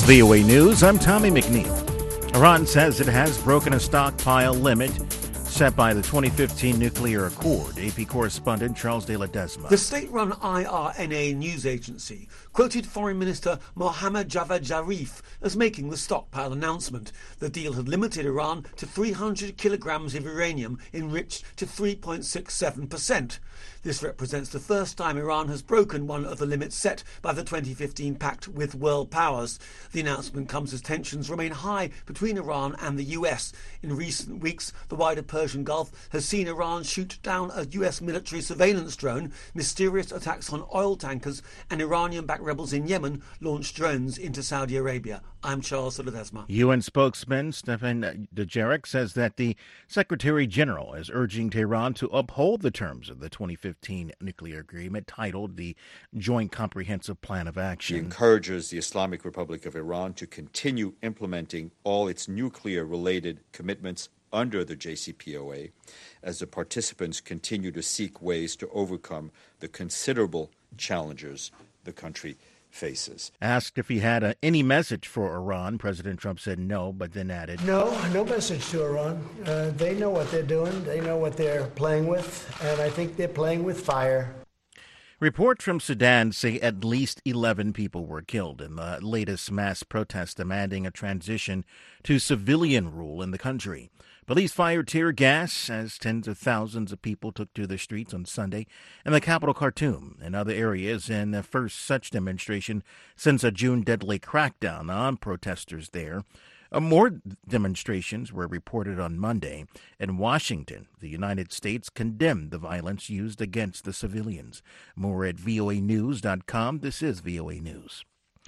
is VOA News. I'm Tommy McNeil. Iran says it has broken a stockpile limit set by the 2015 nuclear accord. AP correspondent Charles de Ledesma. The state-run IRNA news agency quoted Foreign Minister Mohammad Javad Zarif as making the stockpile announcement. The deal had limited Iran to 300 kilograms of uranium enriched to 3.67%. This represents the first time Iran has broken one of the limits set by the 2015 pact with world powers. The announcement comes as tensions remain high between Iran and the US. In recent weeks, the wider Persian Gulf has seen Iran shoot down a US military surveillance drone, mysterious attacks on oil tankers, and Iranian-backed rebels in Yemen launched drones into Saudi Arabia. I'm Charles de Ledesma. UN spokesman Stefan Dujarric says that the Secretary General is urging Tehran to uphold the terms of the 2015 nuclear agreement titled the Joint Comprehensive Plan of Action. He encourages the Islamic Republic of Iran to continue implementing all its nuclear-related commitments under the JCPOA as the participants continue to seek ways to overcome the considerable challenges the country faces. Asked if he had any message for Iran, President Trump said no, but then added, No message to Iran. They know what they're doing. They know what they're playing with, and I think they're playing with fire. Reports from Sudan say at least 11 people were killed in the latest mass protest demanding a transition to civilian rule in the country. Police fired tear gas as tens of thousands of people took to the streets on Sunday in the capital Khartoum and other areas in the first such demonstration since a June deadly crackdown on protesters there. More demonstrations were reported on Monday. In Washington, the United States condemned the violence used against the civilians. More at voanews.com. This is VOA News.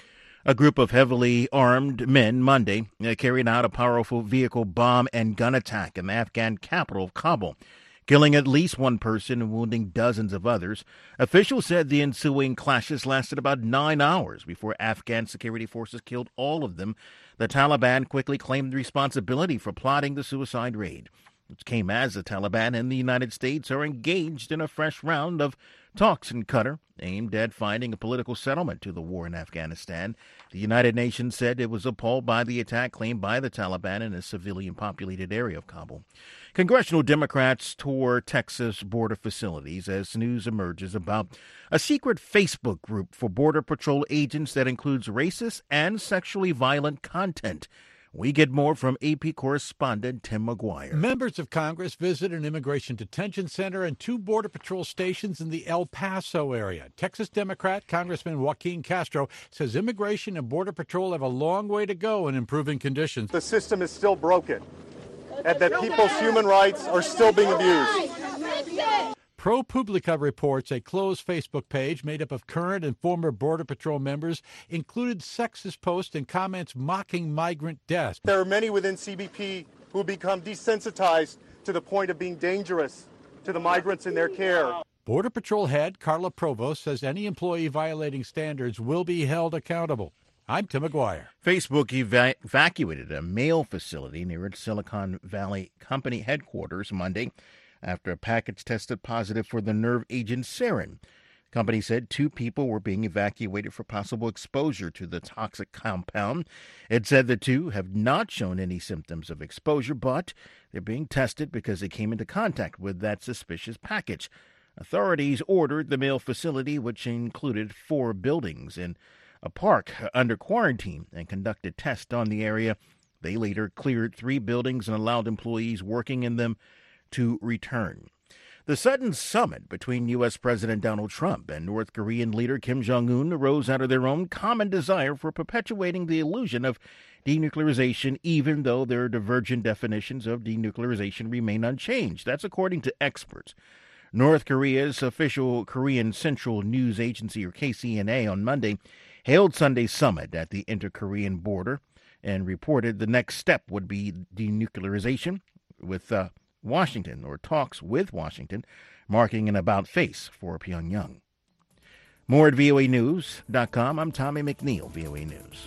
A group of heavily armed men Monday carried out a powerful vehicle bomb and gun attack in the Afghan capital of Kabul, killing at least one person and wounding dozens of others. Officials said the ensuing clashes lasted about 9 hours before Afghan security forces killed all of them. The Taliban quickly claimed responsibility for plotting the suicide raid, which came as the Taliban and the United States are engaged in a fresh round of talks in Qatar aimed at finding a political settlement to the war in Afghanistan. The United Nations said it was appalled by the attack claimed by the Taliban in a civilian-populated area of Kabul. Congressional Democrats tour Texas border facilities as news emerges about a secret Facebook group for Border Patrol agents that includes racist and sexually violent content. We get more from AP correspondent Tim McGuire. Members of Congress visit an immigration detention center and 2 Border Patrol stations in the El Paso area. Texas Democrat Congressman Joaquin Castro says immigration and Border Patrol have a long way to go in improving conditions. The system is still broken, and that people's human rights are still being abused. ProPublica reports a closed Facebook page made up of current and former Border Patrol members included sexist posts and comments mocking migrant deaths. There are many within CBP who have become desensitized to the point of being dangerous to the migrants in their care. Border Patrol head Carla Provost says any employee violating standards will be held accountable. I'm Tim McGuire. Facebook evacuated a mail facility near its Silicon Valley company headquarters Monday after a package tested positive for the nerve agent sarin. The company said 2 people were being evacuated for possible exposure to the toxic compound. It said the 2 have not shown any symptoms of exposure, but they're being tested because they came into contact with that suspicious package. Authorities ordered the mail facility, which included 4 buildings in a park, under quarantine and conducted tests on the area. They later cleared 3 buildings and allowed employees working in them to return. The sudden summit between U.S. President Donald Trump and North Korean leader Kim Jong-un arose out of their own common desire for perpetuating the illusion of denuclearization, even though their divergent definitions of denuclearization remain unchanged. That's according to experts. North Korea's official Korean Central News Agency, or KCNA, on Monday hailed Sunday's summit at the inter-Korean border and reported the next step would be denuclearization with Washington, or talks with Washington, marking an about-face for Pyongyang. More at voanews.com. I'm Tommy McNeil, VOA News.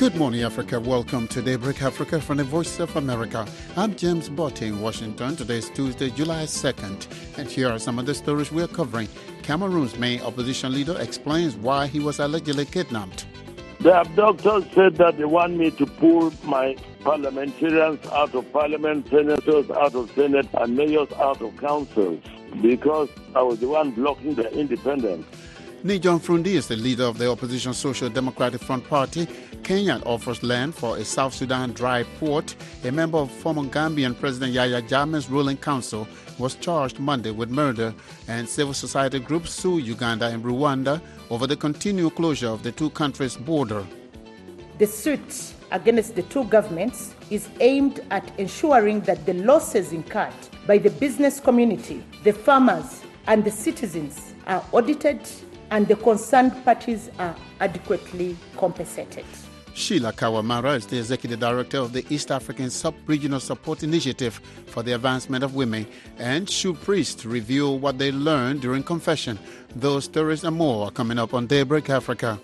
Good morning, Africa. Welcome to Daybreak Africa from the Voice of America. I'm James Botte in Washington. Today is Tuesday, July 2nd. And here are some of the stories we're covering. Cameroon's main opposition leader explains why he was allegedly kidnapped. The abductors said that they want me to pull my parliamentarians out of parliament, senators out of senate, and mayors out of councils because I was the one blocking their independence. Nijon Frundi is the leader of the opposition Social Democratic Front Party. Kenya offers land for a South Sudan dry port. A member of former Gambian President Yahya Jammeh's ruling council was charged Monday with murder, and civil society groups sue Uganda and Rwanda over the continued closure of the two countries' border. The suit against the two governments is aimed at ensuring that the losses incurred by the business community, the farmers, and the citizens are audited and the concerned parties are adequately compensated. Sheila Kawamara is the executive director of the East African Sub-Regional Support Initiative for the Advancement of Women, and Shu priests reveal what they learned during confession. Those stories and more are coming up on Daybreak Africa.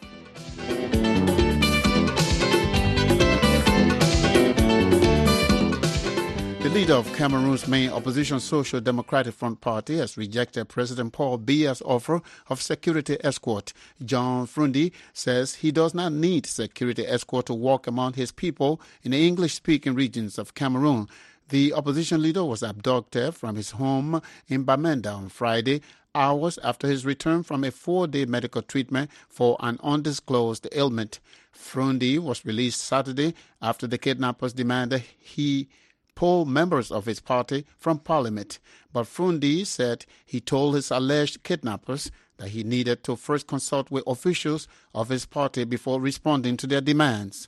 The leader of Cameroon's main opposition Social Democratic Front Party has rejected President Paul Biya's offer of security escort. John Frundi says he does not need security escort to walk among his people in the English-speaking regions of Cameroon. The opposition leader was abducted from his home in Bamenda on Friday, hours after his return from a 4-day medical treatment for an undisclosed ailment. Frundi was released Saturday after the kidnappers demanded he pull members of his party from parliament. But Frundi said he told his alleged kidnappers that he needed to first consult with officials of his party before responding to their demands.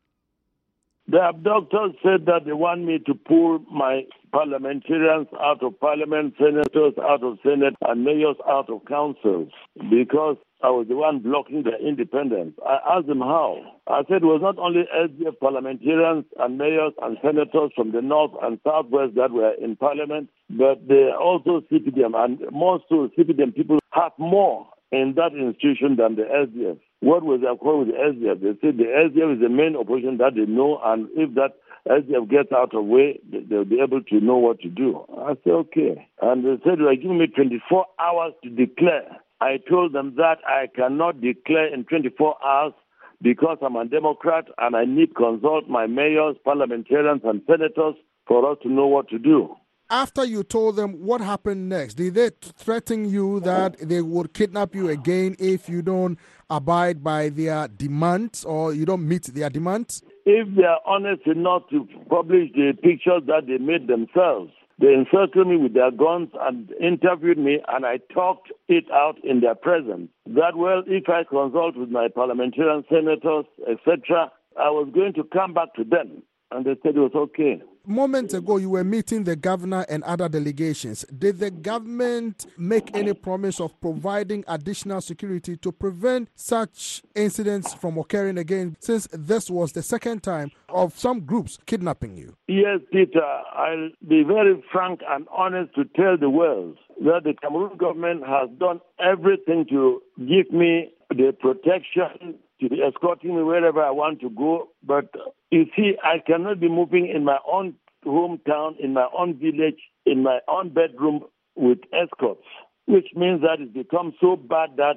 The abductors said that they want me to pull my parliamentarians out of parliament, senators out of senate, and mayors out of councils because I was the one blocking their independence. I asked them how. I said it was not only SDF parliamentarians and mayors and senators from the north and southwest that were in parliament, but they also CPDM, and most of CPDM people have more in that institution than the SDF. What was their call with the SDF? They said the SDF is the main opposition that they know, and if that SDF gets out of way, they'll be able to know what to do. I said, okay. And they said, they were giving me 24 hours to declare. I told them that I cannot declare in 24 hours because I'm a Democrat and I need to consult my mayors, parliamentarians, and senators for us to know what to do. After you told them, what happened next? Did they threaten you that they would kidnap you again if you don't abide by their demands or you don't meet their demands? If they are honest enough to publish the pictures that they made themselves, they encircled me with their guns and interviewed me, and I talked it out in their presence. That, well, if I consult with my parliamentarian senators, etc., I was going to come back to them. And they said it was okay. Moments ago, you were meeting the governor and other delegations. Did the government make any promise of providing additional security to prevent such incidents from occurring again, since this was the second time of some groups kidnapping you? Yes, Peter. I'll be very frank and honest to tell the world that the Cameroon government has done everything to give me the protection, to be escorting me wherever I want to go. But you see, I cannot be moving in my own hometown, in my own village, in my own bedroom with escorts, which means that it's become so bad that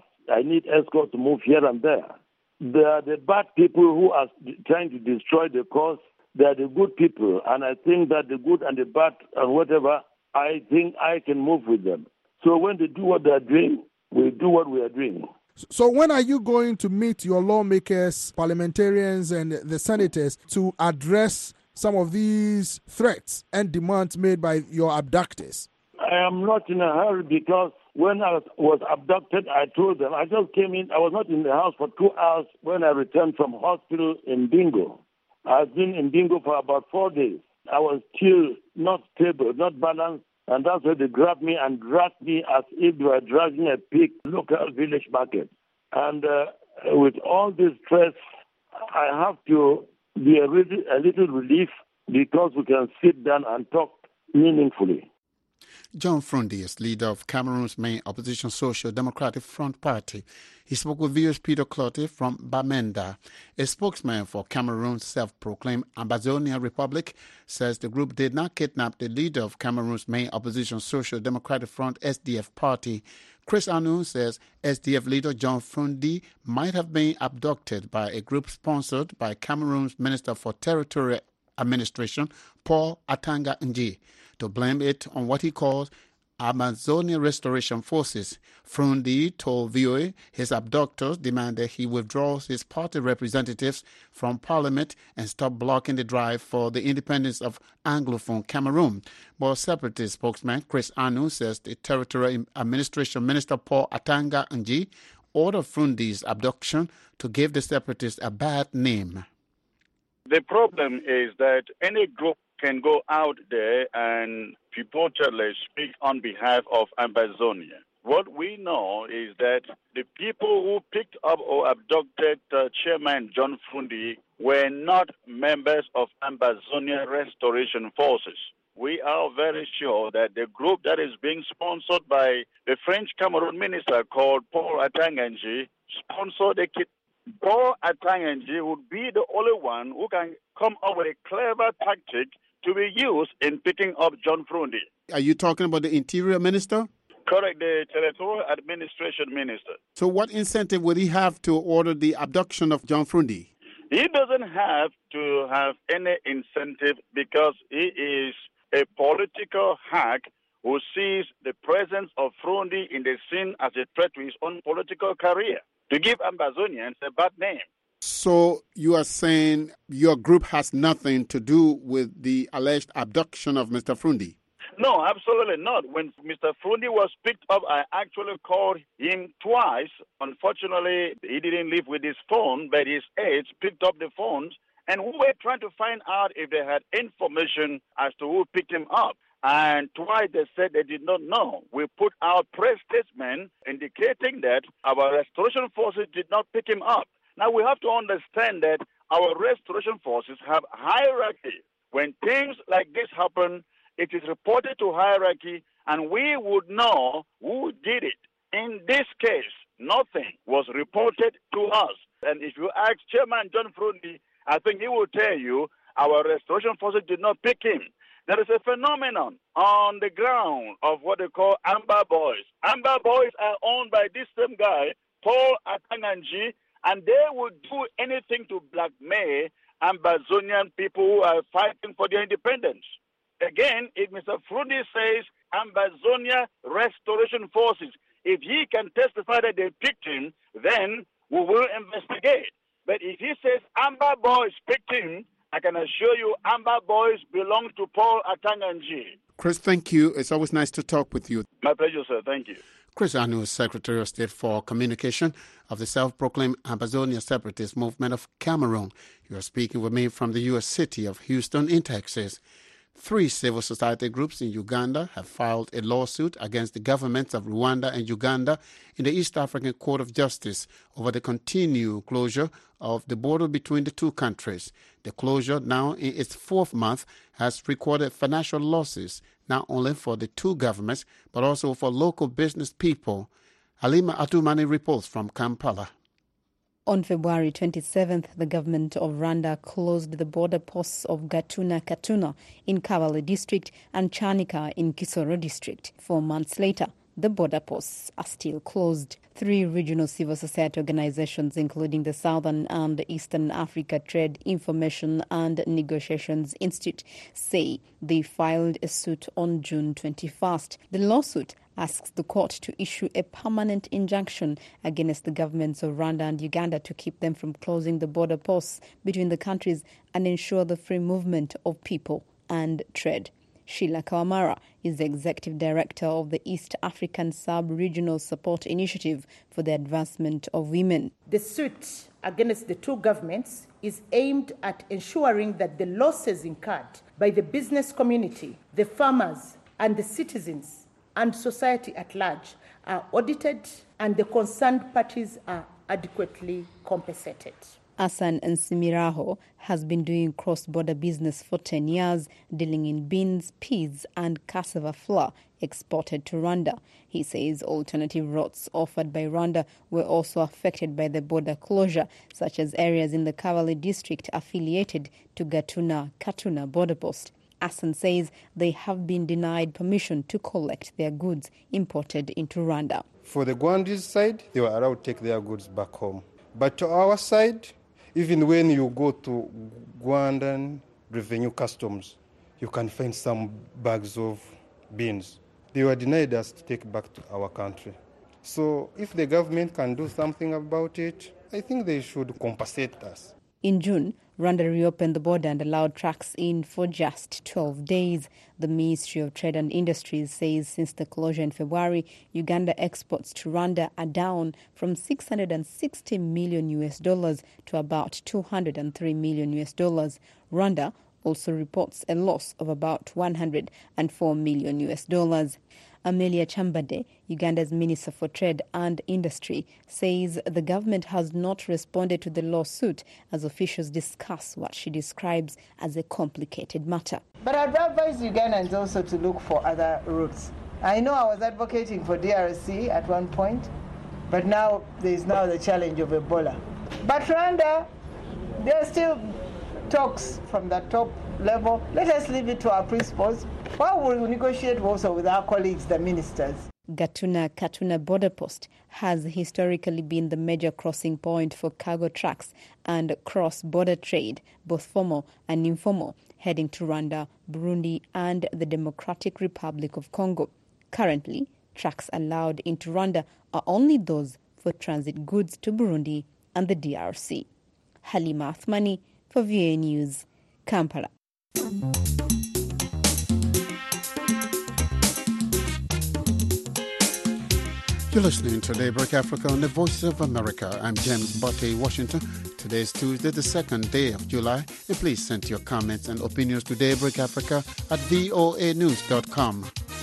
I need escorts to move here and there. There are the bad people who are trying to destroy the cause. They are the good people, and I think that the good and the bad and whatever, I think I can move with them. So when they do what they are doing, we do what we are doing. So when are you going to meet your lawmakers, parliamentarians, and the senators to address some of these threats and demands made by your abductors? I am not in a hurry because when I was abducted, I told them, I just came in, I was not in the house for 2 hours when I returned from hospital in Bingo. I've been in Bingo for about 4 days. I was still not stable, not balanced, and that's why they grabbed me and dragged me as if they were dragging a pig local village market. And with all this stress, I have to be a little relief because we can sit down and talk meaningfully. John Frundi is leader of Cameroon's main opposition Social Democratic Front Party. He spoke with viewers Peter Clottey from Bamenda. A spokesman for Cameroon's self-proclaimed Ambazonia Republic says the group did not kidnap the leader of Cameroon's main opposition Social Democratic Front SDF party. Chris Anu says SDF leader John Frundi might have been abducted by a group sponsored by Cameroon's Minister for Territorial Administration, Paul Atanga Nji, to blame it on what he calls Amazonia Restoration Forces. Frundi told VOA his abductors demanded he withdraws his party representatives from parliament and stop blocking the drive for the independence of Anglophone Cameroon. But separatist spokesman Chris Anu says the Territorial Administration Minister Paul Atanga Nji ordered Frundi's abduction to give the separatists a bad name. The problem is that any group can go out there and purportedly speak on behalf of Ambazonia. What we know is that the people who picked up or abducted Chairman John Frundi were not members of Ambazonia Restoration Forces. We are very sure that the group that is being sponsored by the French Cameroon minister called Paul Atanga Nji sponsored the kid. Paul Atanga Nji would be the only one who can come up with a clever tactic to be used in picking up John Frundi. Are you talking about the Interior Minister? Correct, the Territorial Administration Minister. So what incentive would he have to order the abduction of John Frundi? He doesn't have to have any incentive because he is a political hack who sees the presence of Frundi in the scene as a threat to his own political career, to give Ambazonians a bad name. So you are saying your group has nothing to do with the alleged abduction of Mr. Frundi? No, absolutely not. When Mr. Frundi was picked up, I actually called him twice. Unfortunately, he didn't leave with his phone, but his aides picked up the phones, and we were trying to find out if they had information as to who picked him up. And twice they said they did not know. We put out press statement indicating that our restoration forces did not pick him up. Now, we have to understand that our restoration forces have hierarchy. When things like this happen, it is reported to hierarchy, and we would know who did it. In this case, nothing was reported to us. And if you ask Chairman John Frundi, I think he will tell you our restoration forces did not pick him. There is a phenomenon on the ground of what they call Amber Boys. Amber Boys are owned by this same guy, Paul Atanga Nji, and they would do anything to blackmail Ambazonian people who are fighting for their independence. Again, if Mr. Frundi says Ambazonia Restoration Forces, if he can testify that they picked him, then we will investigate. But if he says Amber Boys picked him, I can assure you Amber Boys belong to Paul Atanga Nji. Chris, thank you. It's always nice to talk with you. My pleasure, sir. Thank you. Chris Anu, Secretary of State for Communication of the self-proclaimed Ambazonia Separatist Movement of Cameroon. You are speaking with me from the U.S. city of Houston in Texas. 3 civil society groups in Uganda have filed a lawsuit against the governments of Rwanda and Uganda in the East African Court of Justice over the continued closure of the border between the two countries. The closure, now in its 4th month, has recorded financial losses not only for the two governments but also for local business people. Halima Atumani reports from Kampala. On February 27th, the government of Rwanda closed the border posts of Gatuna in Kabale district and Chanika in Kisoro district. 4 months later, the border posts are still closed. 3 regional civil society organizations, including the Southern and Eastern Africa Trade, Information and Negotiations Institute, say they filed a suit on June 21st. The lawsuit asks the court to issue a permanent injunction against the governments of Rwanda and Uganda to keep them from closing the border posts between the countries and ensure the free movement of people and trade. Sheila Kawamara is the Executive Director of the East African Sub-Regional Support Initiative for the Advancement of Women. The suit against the two governments is aimed at ensuring that the losses incurred by the business community, the farmers, and the citizens and society at large are audited and the concerned parties are adequately compensated. Asan Nsimiraho has been doing cross-border business for 10 years, dealing in beans, peas and cassava flour exported to Rwanda. He says alternative routes offered by Rwanda were also affected by the border closure, such as areas in the Kavale district affiliated to Gatuna-Katuna border post. Asan says they have been denied permission to collect their goods imported into Rwanda. For the Rwandese side, they were allowed to take their goods back home. But to our side, even when you go to Rwandan Revenue Customs, you can find some bags of beans. They were denied us to take back to our country. So if the government can do something about it, I think they should compensate us. In June, Rwanda reopened the border and allowed trucks in for just 12 days. The Ministry of Trade and Industries says since the closure in February, Uganda exports to Rwanda are down from $660 million to about $203 million. Rwanda also reports a loss of about $104 million. Amelia Chambade, Uganda's Minister for Trade and Industry, says the government has not responded to the lawsuit as officials discuss what she describes as a complicated matter. But I'd advise Ugandans also to look for other routes. I know I was advocating for DRC at one point, but now there is now the challenge of Ebola. But Rwanda, there are still talks from the top level. Let us leave it to our principals. While we negotiate also with our colleagues, the ministers. Gatuna-Katuna border post has historically been the major crossing point for cargo trucks and cross-border trade, both formal and informal, heading to Rwanda, Burundi and the Democratic Republic of Congo. Currently, trucks allowed into Rwanda are only those for transit goods to Burundi and the DRC. Halima Athmani for VOA News, Kampala. You're listening to Daybreak Africa on the Voices of America. I'm James Botte, Washington. Today is Tuesday, the 2nd day of July. And please send your comments and opinions to Daybreak Africa at voanews.com.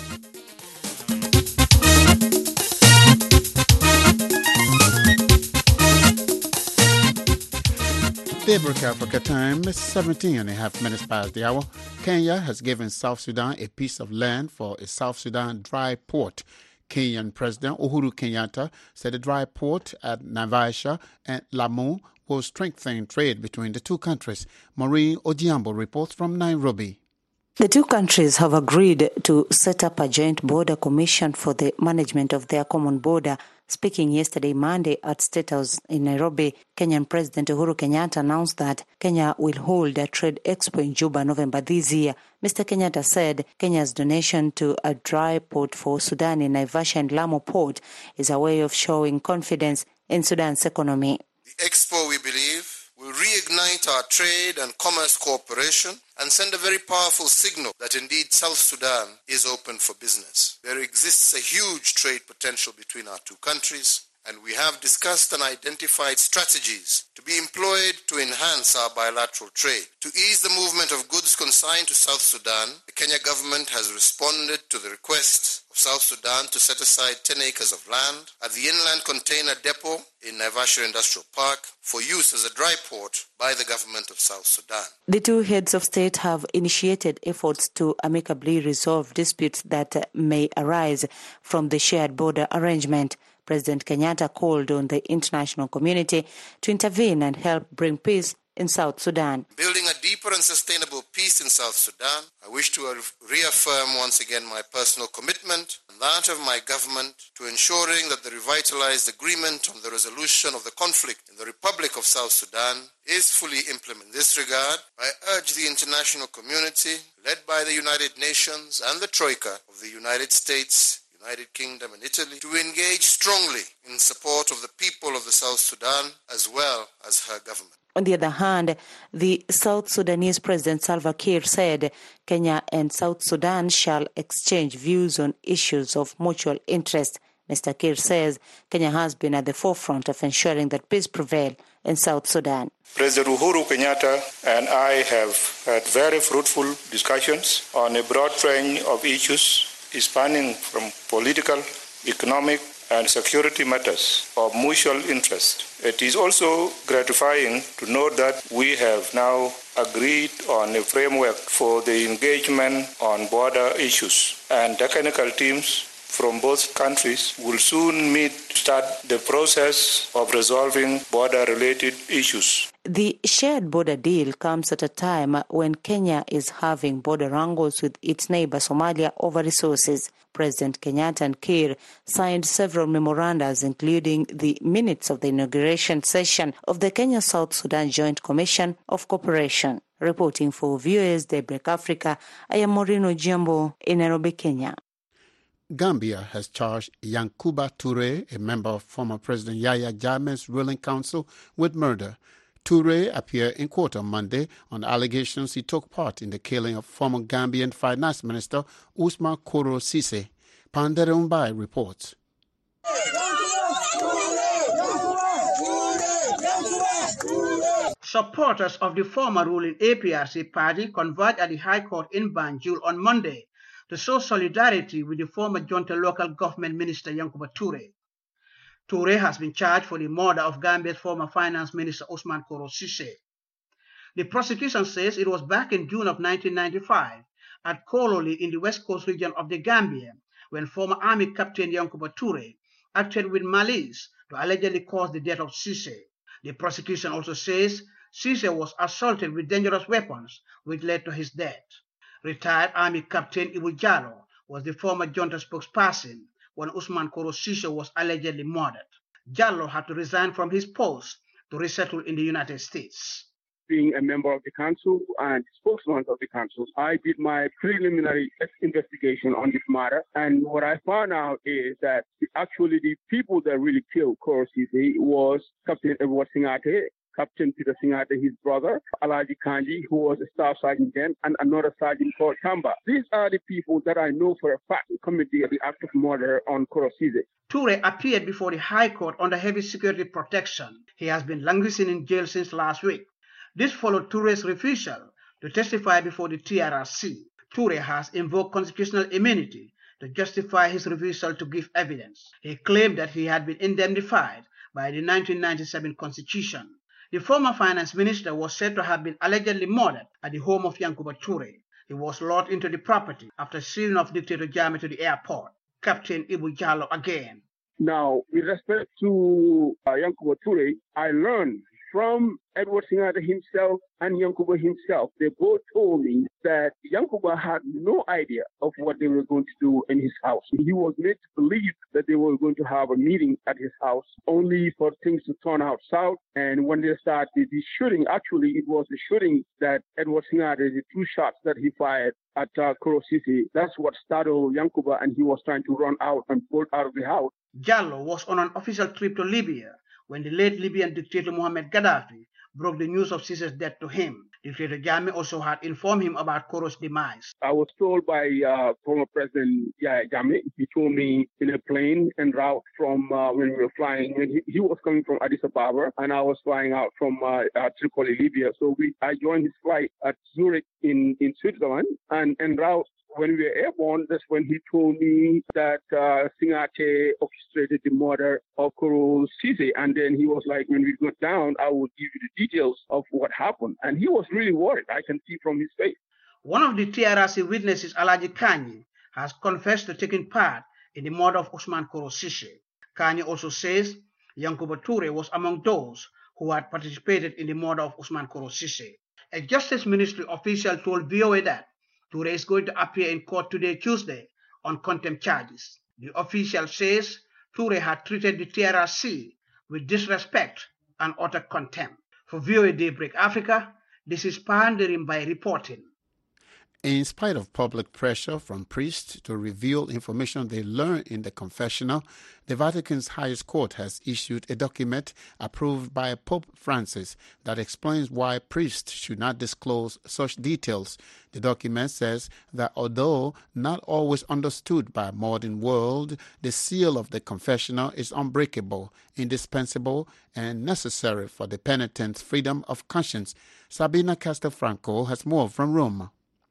Daybreak Africa time is 17.5 minutes past the hour. Kenya has given South Sudan a piece of land for a South Sudan dry port. Kenyan President Uhuru Kenyatta said the dry port at Naivasha and Lamu will strengthen trade between the two countries. Maureen Ojiambo reports from Nairobi. The two countries have agreed to set up a joint border commission for the management of their common border. Speaking yesterday, Monday, at State House in Nairobi, Kenyan President Uhuru Kenyatta announced that Kenya will hold a trade expo in Juba, November this year. Mr. Kenyatta said Kenya's donation to a dry port for Sudan in Naivasha and Lamu port is a way of showing confidence in Sudan's economy. The expo, we believe, will reignite our trade and commerce cooperation and send a very powerful signal that indeed South Sudan is open for business. There exists a huge trade potential between our two countries, and we have discussed and identified strategies to be employed to enhance our bilateral trade. To ease the movement of goods consigned to South Sudan, the Kenya government has responded to the request of South Sudan to set aside 10 acres of land at the inland container depot in Naivasha Industrial Park for use as a dry port by the government of South Sudan. The two heads of state have initiated efforts to amicably resolve disputes that may arise from the shared border arrangement. President Kenyatta called on the international community to intervene and help bring peace in South Sudan. Building a deeper and sustainable peace in South Sudan, I wish to reaffirm once again my personal commitment and that of my government to ensuring that the revitalized agreement on the resolution of the conflict in the Republic of South Sudan is fully implemented. In this regard, I urge the international community, led by the United Nations and the Troika of the United States, United Kingdom and Italy, to engage strongly in support of the people of the South Sudan as well as her government. On the other hand, the South Sudanese President Salva Kiir said Kenya and South Sudan shall exchange views on issues of mutual interest. Mr. Kiir says Kenya has been at the forefront of ensuring that peace prevail in South Sudan. President Uhuru Kenyatta and I have had very fruitful discussions on a broad range of issues spanning from political, economic and security matters of mutual interest. It is also gratifying to note that we have now agreed on a framework for the engagement on border issues, and technical teams from both countries will soon meet to start the process of resolving border-related issues. The shared border deal comes at a time when Kenya is having border wrangles with its neighbor Somalia over resources. President Kenyatta and Kiir signed several memorandums, including the minutes of the inauguration session of the Kenya-South Sudan Joint Commission of Cooperation. Reporting for VOA's Daybreak Africa, I am Morino Jiambo in Nairobi, Kenya. Gambia has charged Yankuba Toure, a member of former President Yahya Jammeh's ruling council, with murder. Toure appeared in court on Monday on allegations he took part in the killing of former Gambian Finance Minister Ousmane Koro Cisse. Pandere Mbai reports. Supporters of the former ruling APRC party converged at the High Court in Banjul on Monday to show solidarity with the former Jonte local government minister Yankuba Toure. Toure has been charged for the murder of Gambia's former finance minister Ousmane Koro Cisse. The prosecution says it was back in June of 1995 at Kololi in the West Coast region of the Gambia when former army captain Yankuba Toure acted with malice to allegedly cause the death of Cisse. The prosecution also says Cisse was assaulted with dangerous weapons which led to his death. Retired Army Captain Ibu Jallo was the former junta spokesperson when Ousmane Koro Cisse was allegedly murdered. Jallo had to resign from his post to resettle in the United States. Being a member of the council and spokesman of the council, I did my preliminary investigation on this matter, and what I found out is that actually the people that really killed Koro Cisse was Captain Edward Singate, Captain Peter Singate, his brother, Alaji Kanji, who was a staff sergeant then, and another sergeant called Kamba. These are the people that I know for a fact committed the act of murder on Koro Cisse. Toure appeared before the High Court under heavy security protection. He has been languishing in jail since last week. This followed Toure's refusal to testify before the TRRC. Toure has invoked constitutional immunity to justify his refusal to give evidence. He claimed that he had been indemnified by the 1997 Constitution. The former finance minister was said to have been allegedly murdered at the home of Yankuba Toure. He was lured into the property after seeing off dictator Jammeh to the airport. Captain Ibu Jallo again. Now, with respect to Yankuba Toure, I learned from Edward Singate himself and Yankuba himself. They both told me that Yankuba had no idea of what they were going to do in his house. He was made to believe that they were going to have a meeting at his house, only for things to turn out south. And when they started the shooting, actually it was the shooting that Edward Singate, the two shots that he fired at Koro Cisse, that's what startled Yankuba, and he was trying to run out and bolt out of the house. Jallo was on an official trip to Libya when the late Libyan dictator Mohamed Gaddafi broke the news of Cisse's death to him. Dictator Jammeh also had informed him about Koro's demise. I was told by former President Yahya Jammeh. He told me in a plane en route from when we were flying. When he was coming from Addis Ababa, and I was flying out from Tripoli, Libya. So I joined his flight at Zurich in Switzerland, and en route, when we were airborne, that's when he told me that Singate orchestrated the murder of Koro Cisse. And then he was like, when we got down, I will give you the details of what happened. And he was really worried. I can see from his face. One of the TRRC witnesses, Alaji Kanyi, has confessed to taking part in the murder of Ousmane Koro Cisse. Kanyi also says Yankuba Toure was among those who had participated in the murder of Ousmane Koro Cisse. A Justice Ministry official told VOA that Toure is going to appear in court today, Tuesday, on contempt charges. The official says Toure had treated the TRRC with disrespect and utter contempt. For VOA Daybreak Africa, this is Pandering by reporting. In spite of public pressure from priests to reveal information they learned in the confessional, the Vatican's highest court has issued a document approved by Pope Francis that explains why priests should not disclose such details. The document says that although not always understood by a modern world, the seal of the confessional is unbreakable, indispensable, and necessary for the penitent's freedom of conscience. Sabina Castelfranco has more from Rome.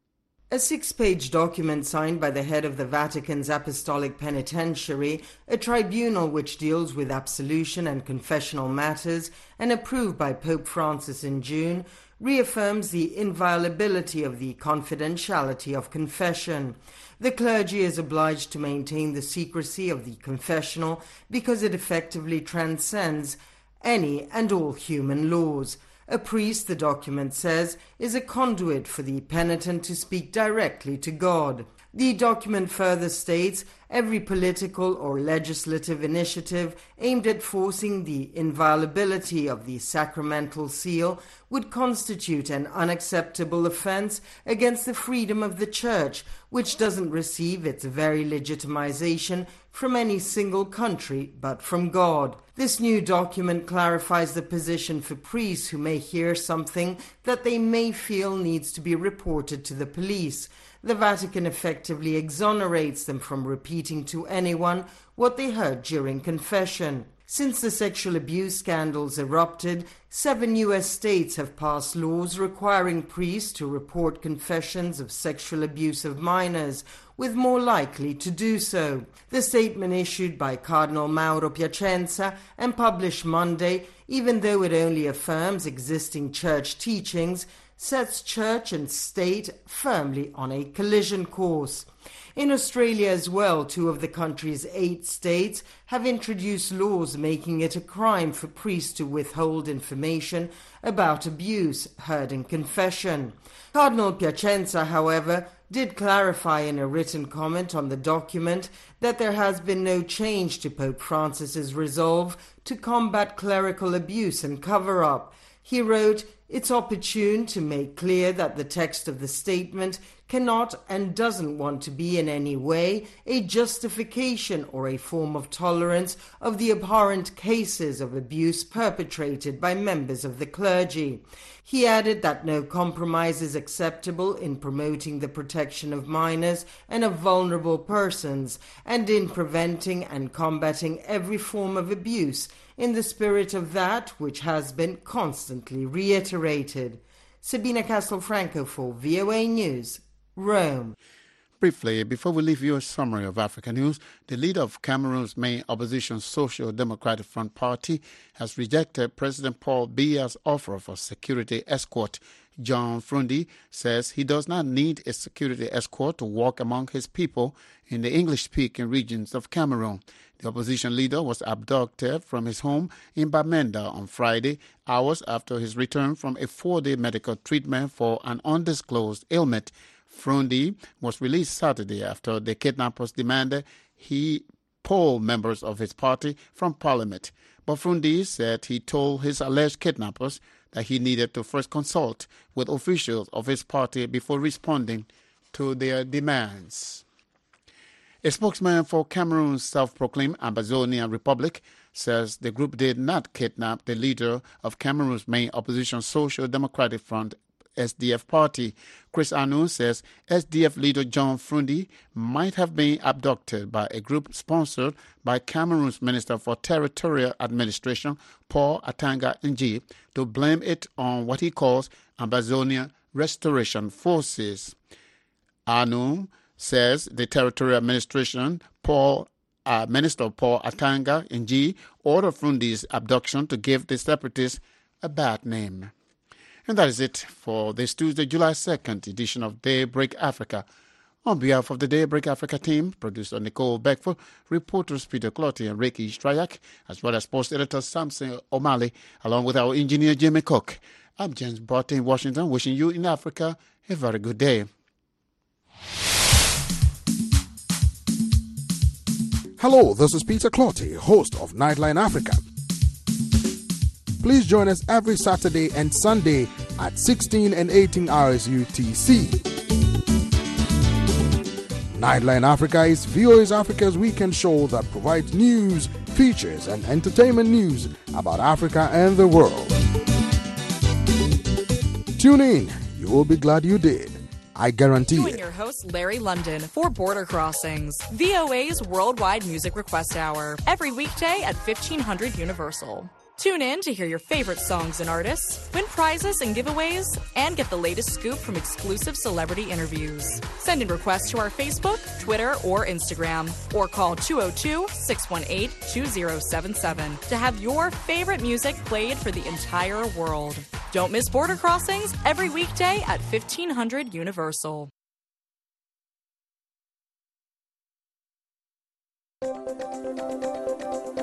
A 6-page document signed by the head of the Vatican's Apostolic Penitentiary, a tribunal which deals with absolution and confessional matters, and approved by Pope Francis in June, reaffirms the inviolability of the confidentiality of confession. The clergy is obliged to maintain the secrecy of the confessional because it effectively transcends any and all human laws. A priest, the document says, is a conduit for the penitent to speak directly to God. The document further states every political or legislative initiative aimed at forcing the inviolability of the sacramental seal would constitute an unacceptable offense against the freedom of the Church, which doesn't receive its very legitimization from any single country but from God. This new document clarifies the position for priests who may hear something that they may feel needs to be reported to the police. The Vatican effectively exonerates them from repeating to anyone what they heard during confession. Since the sexual abuse scandals erupted, 7 U.S. states have passed laws requiring priests to report confessions of sexual abuse of minors, with more likely to do so. The statement issued by Cardinal Mauro Piacenza and published Monday, even though it only affirms existing church teachings, sets church and state firmly on a collision course. In Australia as well, 2 of the country's 8 states have introduced laws making it a crime for priests to withhold information about abuse heard in confession. Cardinal Piacenza, however, did clarify in a written comment on the document that there has been no change to Pope Francis's resolve to combat clerical abuse and cover-up. He wrote, "It's opportune to make clear that the text of the statement cannot and doesn't want to be in any way a justification or a form of tolerance of the abhorrent cases of abuse perpetrated by members of the clergy." He added that no compromise is acceptable in promoting the protection of minors and of vulnerable persons, and in preventing and combating every form of abuse in the spirit of that which has been constantly reiterated. Sabina Castelfranco for VOA News, Rome. Briefly, before we leave you a summary of Africa news, the leader of Cameroon's main opposition Social Democratic Front Party has rejected President Paul Biya's offer for security escort. John Frundi says he does not need a security escort to walk among his people in the English-speaking regions of Cameroon. The opposition leader was abducted from his home in Bamenda on Friday, hours after his return from a 4-day medical treatment for an undisclosed ailment. Frundi was released Saturday after the kidnappers demanded he pull members of his party from parliament. But Frundi said he told his alleged kidnappers that he needed to first consult with officials of his party before responding to their demands. A spokesman for Cameroon's self-proclaimed Amazonian Republic says the group did not kidnap the leader of Cameroon's main opposition Social Democratic Front, SDF party. Chris Anu says SDF leader John Frundi might have been abducted by a group sponsored by Cameroon's Minister for Territorial Administration, Paul Atanga Nji, to blame it on what he calls Amazonian Restoration Forces. Anu says the Territorial Administration, Minister Paul Atanga Nji, ordered Frundi's abduction to give the separatists a bad name. And that is it for this Tuesday, July 2nd edition of Daybreak Africa. On behalf of the Daybreak Africa team, producer Nicole Beckford, reporters Peter Clotty and Ricky Strayak, as well as sports editor Samson O'Malley, along with our engineer Jimmy Cook, I'm James Barton in Washington, wishing you in Africa a very good day. Hello, this is Peter Clotty, host of Nightline Africa. Please join us every Saturday and Sunday at 16 and 18 hours UTC. Nightline Africa is VOA Africa's weekend show that provides news, features, and entertainment news about Africa and the world. Tune in. You will be glad you did. I guarantee Join it. your host, Larry London, for Border Crossings, VOA's worldwide music request hour, every weekday at 1500 Universal. Tune in to hear your favorite songs and artists, win prizes and giveaways, and get the latest scoop from exclusive celebrity interviews. Send in requests to our Facebook, Twitter, or Instagram, or call 202-618-2077 to have your favorite music played for the entire world. Don't miss Border Crossings every weekday at 1500 Universal.